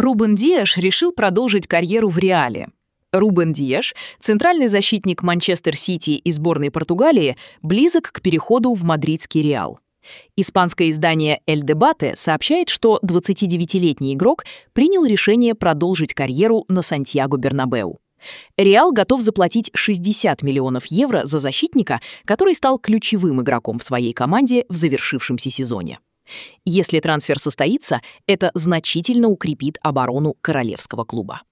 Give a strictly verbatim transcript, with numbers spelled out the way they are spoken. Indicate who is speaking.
Speaker 1: Рубен Диаш решил продолжить карьеру в Реале. Рубен Диаш, центральный защитник Манчестер Сити и сборной Португалии, близок к переходу в мадридский Реал. Испанское издание «Эль Дебате» сообщает, что двадцатидевятилетний игрок принял решение продолжить карьеру на Сантьяго-Бернабеу. Реал готов заплатить шестьдесят миллионов евро за защитника, который стал ключевым игроком в своей команде в завершившемся сезоне. Если трансфер состоится, это значительно укрепит оборону королевского клуба.